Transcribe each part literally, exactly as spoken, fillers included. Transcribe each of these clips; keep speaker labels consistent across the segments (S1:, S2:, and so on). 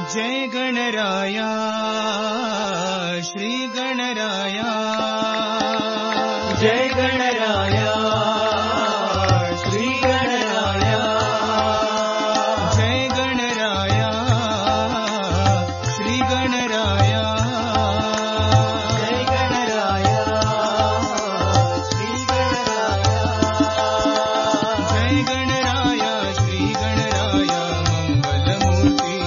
S1: जय गणराया श्री गणराया जय गणराया श्री गणराया जय गणराया श्री गणराया जय गणराया श्री गणराया जय गणराया श्री गणराया मंगलमूर्ति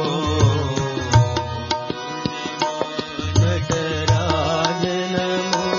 S2: नटराज नमो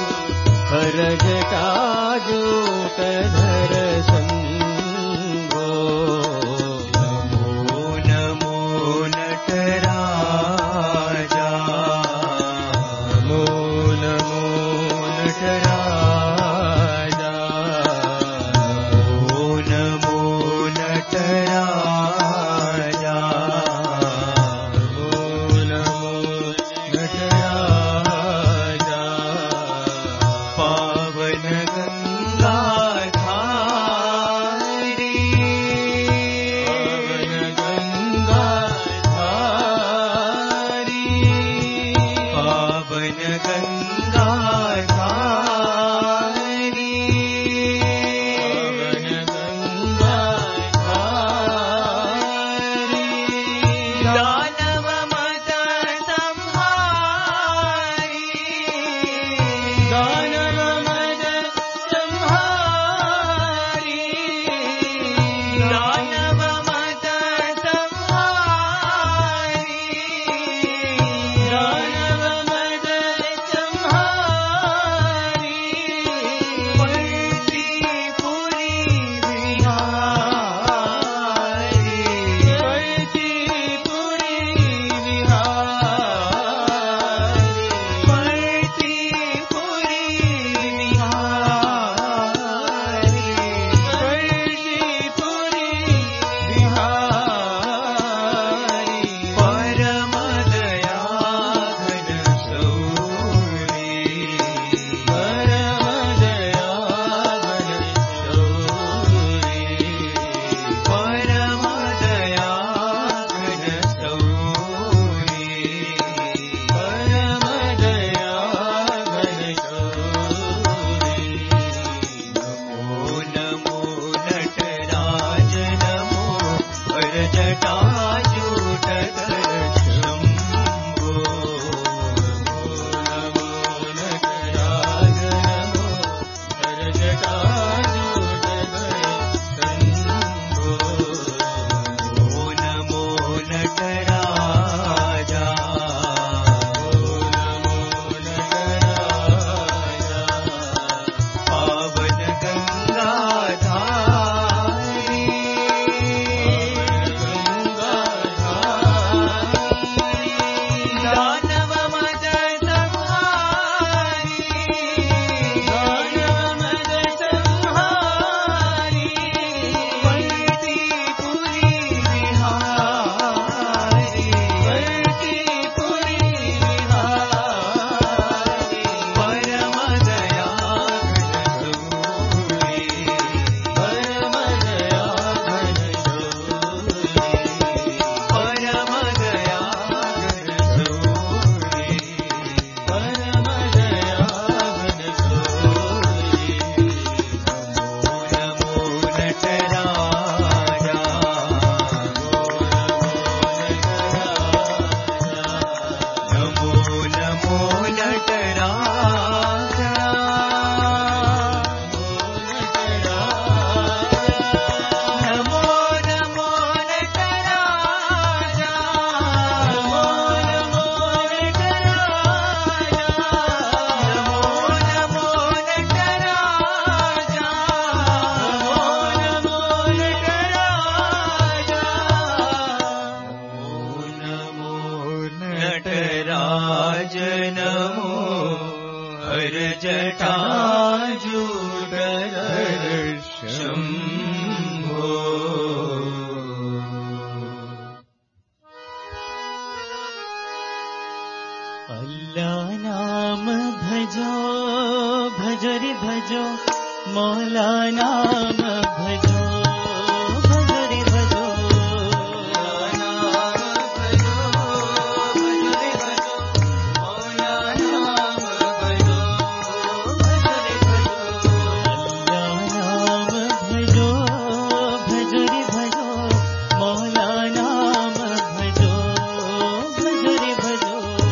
S1: जटाजूटर शंभो। अल्लाह नाम भजो भजो रे भजो, मौला नाम भजो भजो रे भजो। अल्लाह नाम भजो भजो रे भजो, मौला नाम भजो भजो रे भजो। अल्लाह नाम भजो भजो रे भजो, मौला नाम भजो भजो रे भजो।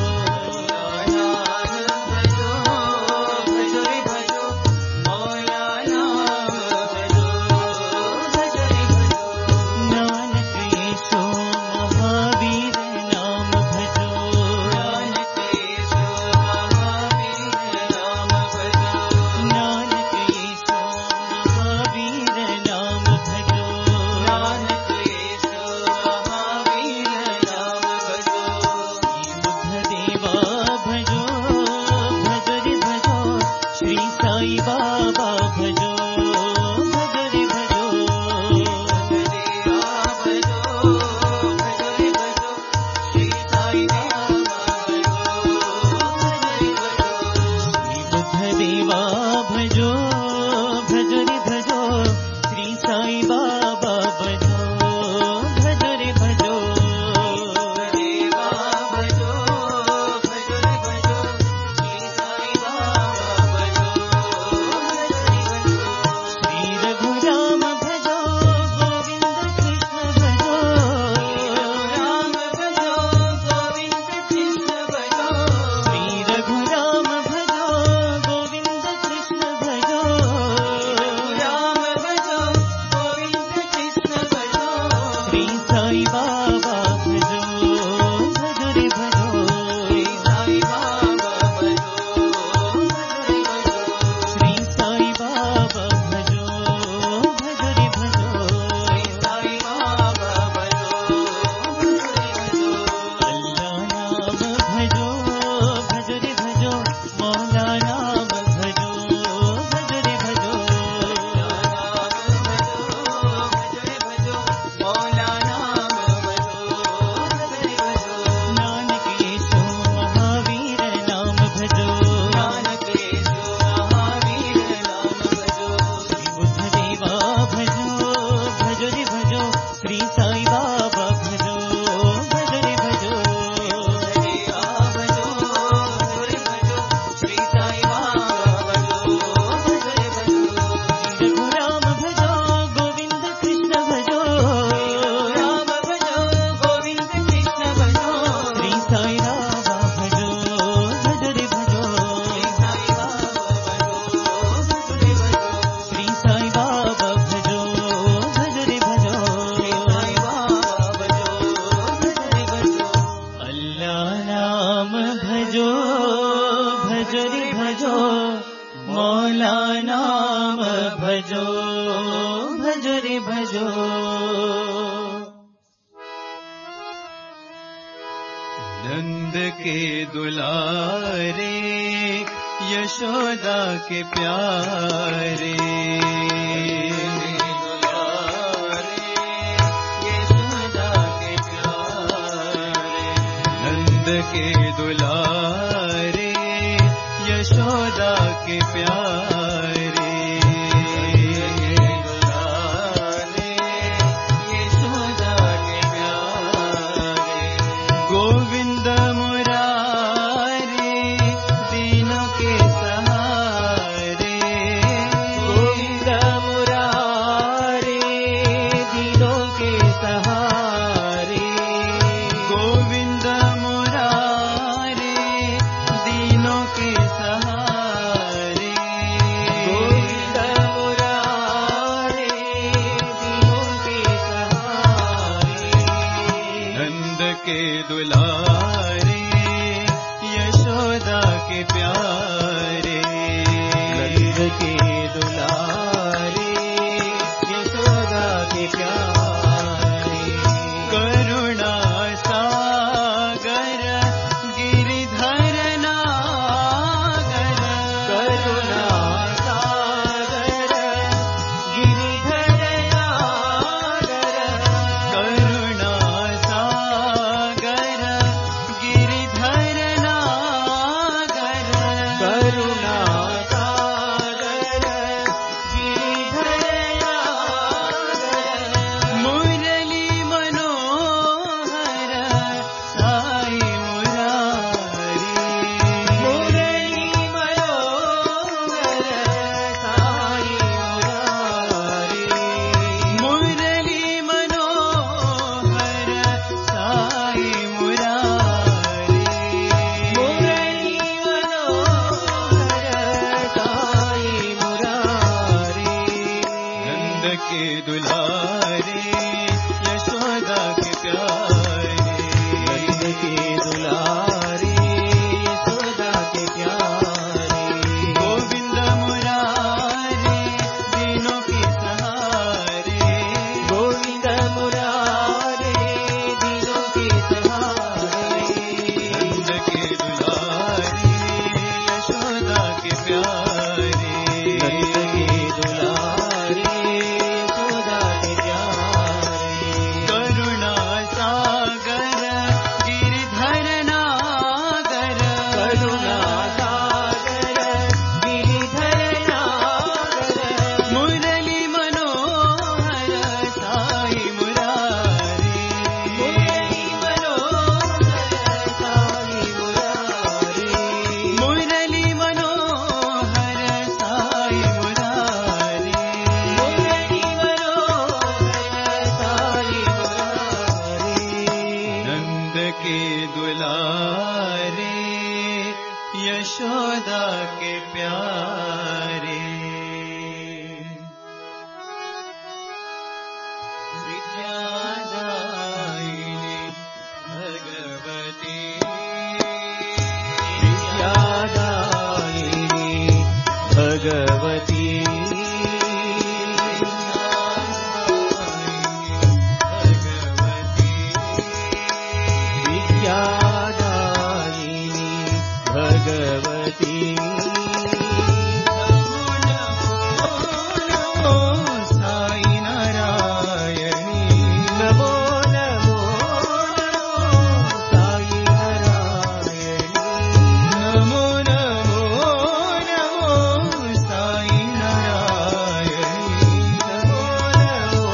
S1: नंद के दुलारे यशोदा के प्यारे, दुलारे यशोदा के प्यारे, नंद के दुलारे यशोदा के प्यारे, दुलारे यशोदा के प्यारे, गोविंद मुरारी दीनों के सहारे, गोविंद मुरारी दीनों के सहारे, गोविंद मुरारी दीनों के सहारे, गोविंद मुरारी दीनों के सहारे, नंद के दुलारे यशोदा के प्यारे, नंद के दुलारे यशोदा के प्यारे, करुणा सागर गिरिधर नागर, के दुलारे, यशोदा के प्यारे। विद्यादायिनी भगवती, विद्यादायिनी भगवती, भगवती नमो नमो साई नारायणी, नमो नमो साई नारायणी, नमो नमो नमो साई नारायणी, नमो नमो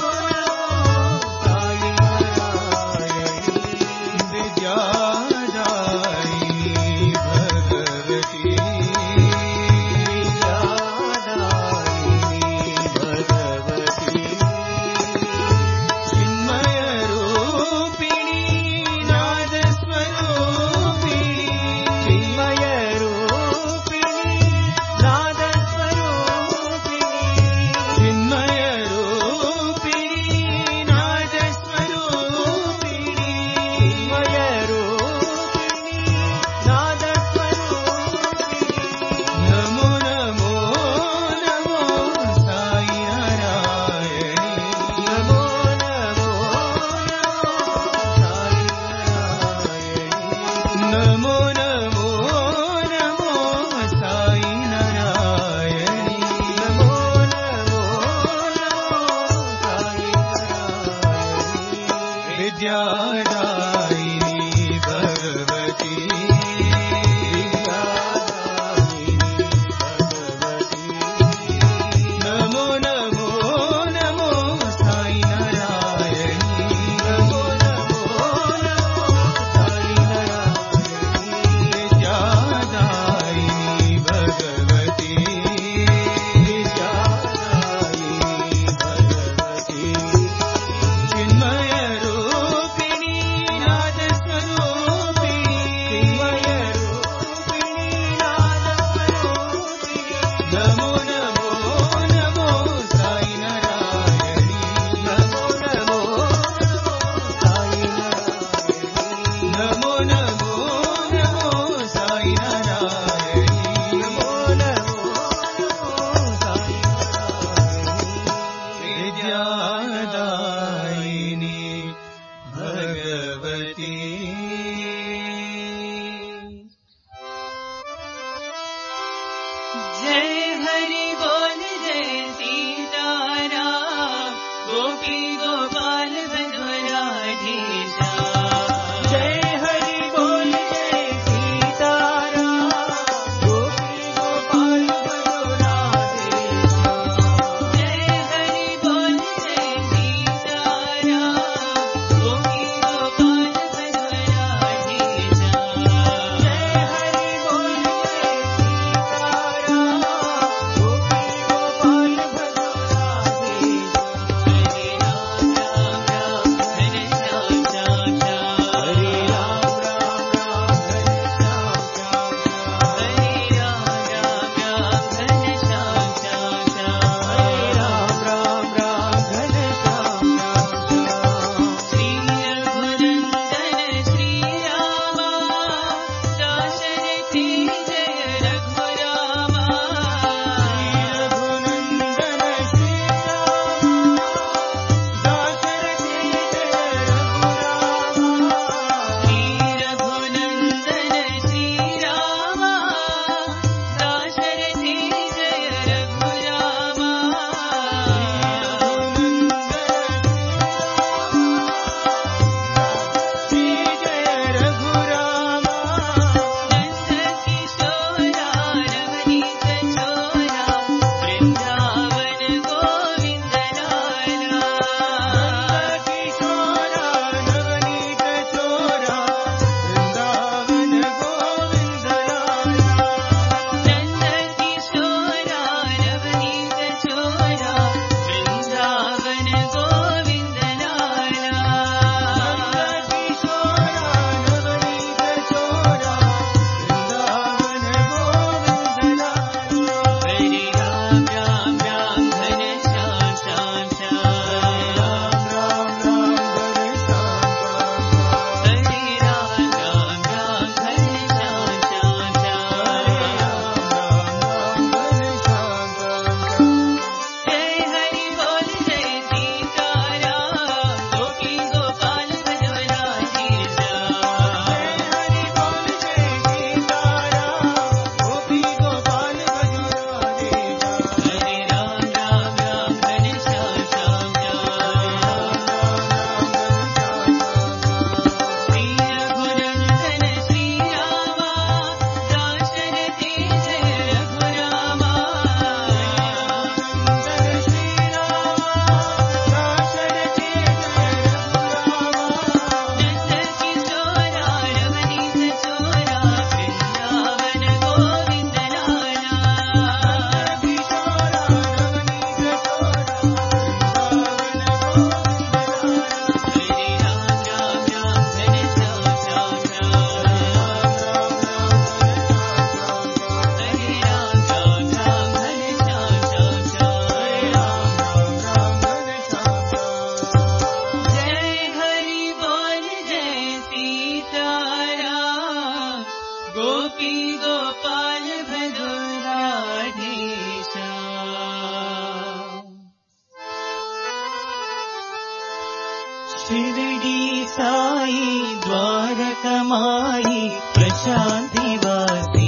S1: साई नारायणी। विद्या गोपी गोपाल भदुराधीशा शिरडी साई द्वारकमाई प्रशांति वासी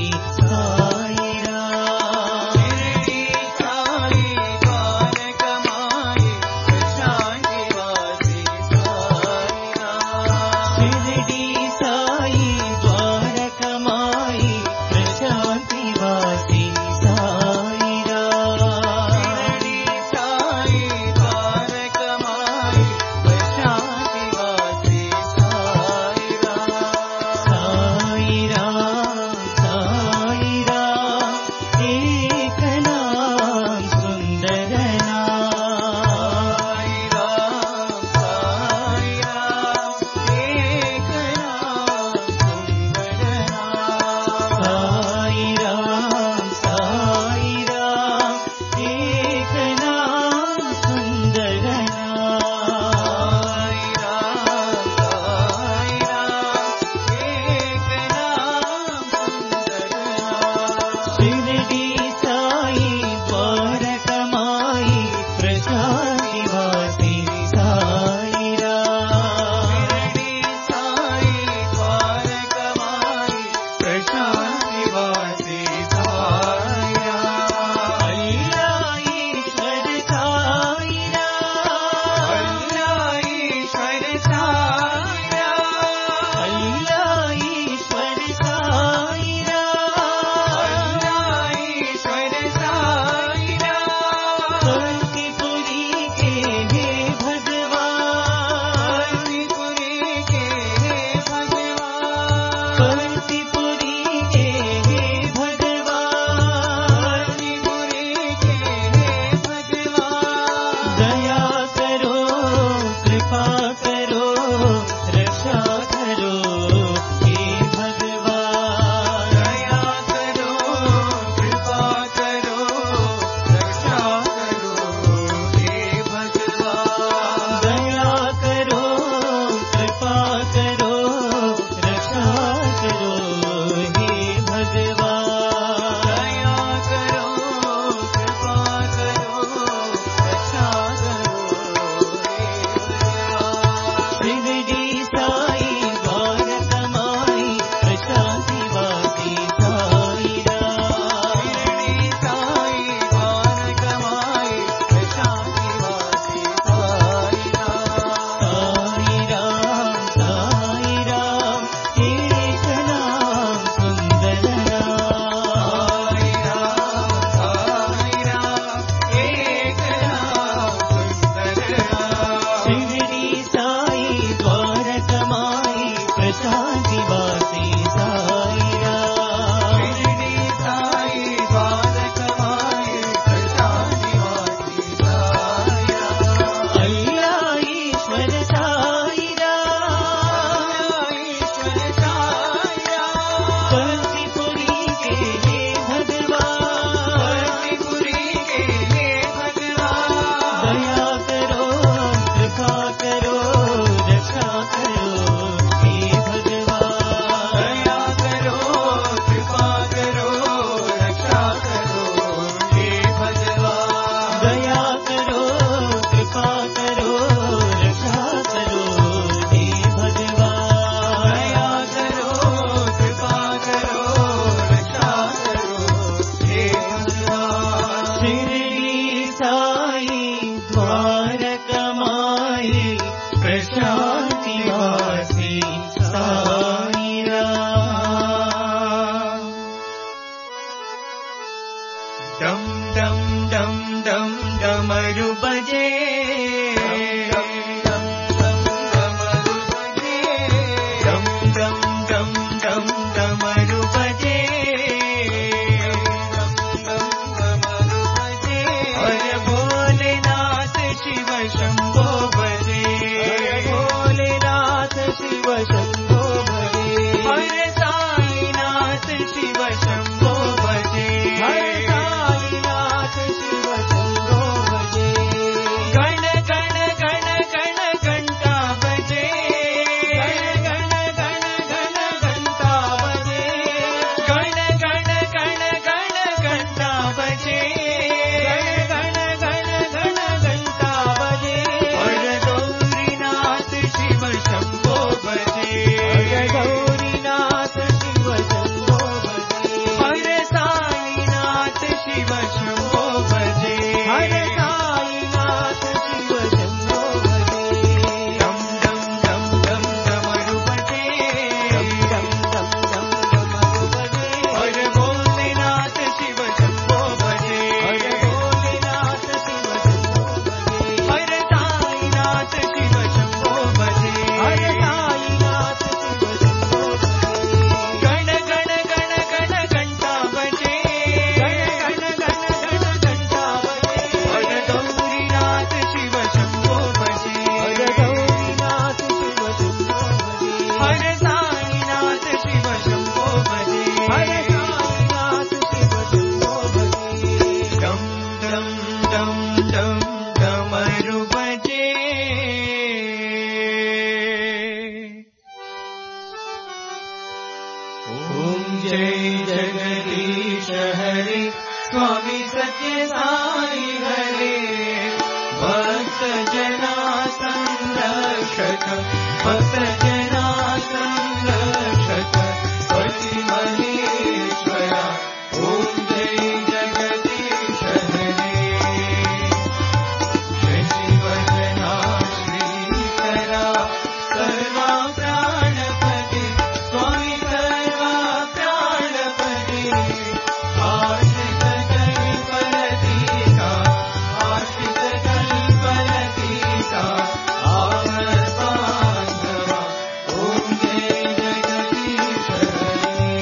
S1: हर साईनाथ शिव शंभो भजे, हर साईनाथ शिव शंभो भजे। डम डम डम डम डमरू बजे, ओम जय जगदीश हरे, स्वामी सत्य साई हरे। भक्त जना संरक्षक, भक्त जना संरक्षक, पति महेश्वरा। ओम जय जगदीश हरे, शशिवदना श्रीकरा, सर्वा प्राणपते, स्वामी सर्वा प्राणपते। आश्रित कल्पलतिका, आश्रित कल्पलतिका, आमर बांधवा। ओम जय जगदीश हरे।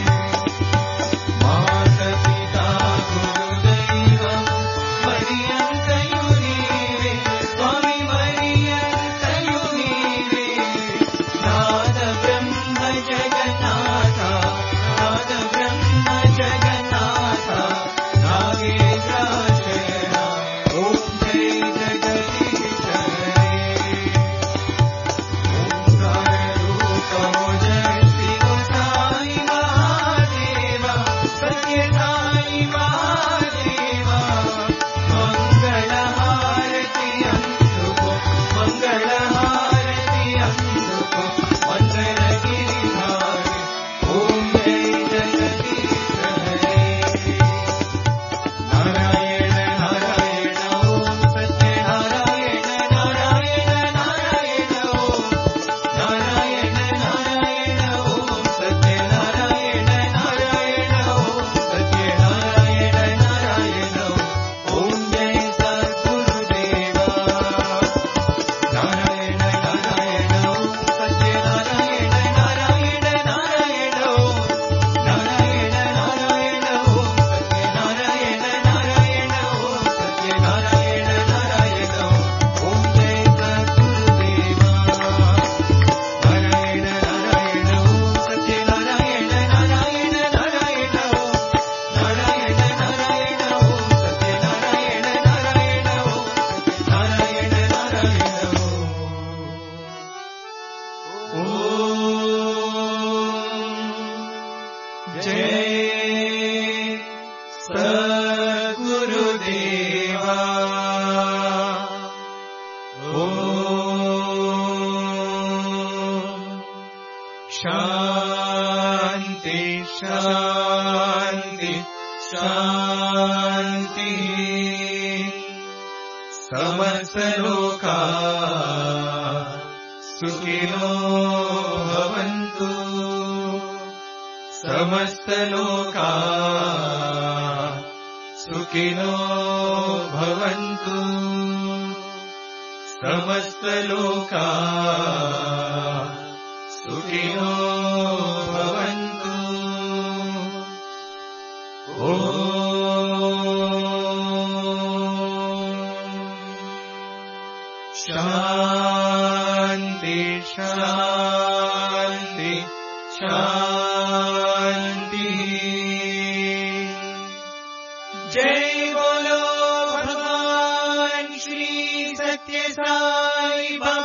S1: मात पिता गुरुदैवं पर्यन्तयुनीवे, स्वामी पर्यन्तयुनीवे। नाद ब्रह्म जगन्नाथा, नाद ब्रह्म जगन्नाथा, नागेन्द्राशयना। ओम जय जगदीश हरे। ओंकार रूपो जय शिव साई महादेवा, सत्य साई महादेवा। मंगल हारति अंधुको, मंगल हारति अंधुको, मंगल गिरिधारी। ओम जय जगदीश हरे। नारायण नारायण ओम सत्य नारायण नारायण नारायण ओम नारायण नारायण ओम सत्य नारायण नारायण ओम सत्य नारायण नारायण ओम जय सद्गुरुदेवा। नारायण नारायण ओम सत्य नारायण नारायण नारायण ओम नारायण नारायण ओम सत्य नारायण नारायण ओम सत्य नारायण नारायण ओम जय सद्गुरुदेवा। नारायण नारायण ओम सत्य नारायण नारायण नारायण ओम नारायण नारायण ओम सत्य नारायण नारायण ओम सत्य नारायण नारायण ओम। जय सद्गुरुदेवा। ओम शांति शांति शांति। समस्त लोका सुखिनो भवन्तु, समस्त लोका सुखिनो भवन्तु, समस्त लोका सुखिनो भवन्तु। शांति शांति शांति। जय बोलो भगवान श्री सत्य साई बाबा।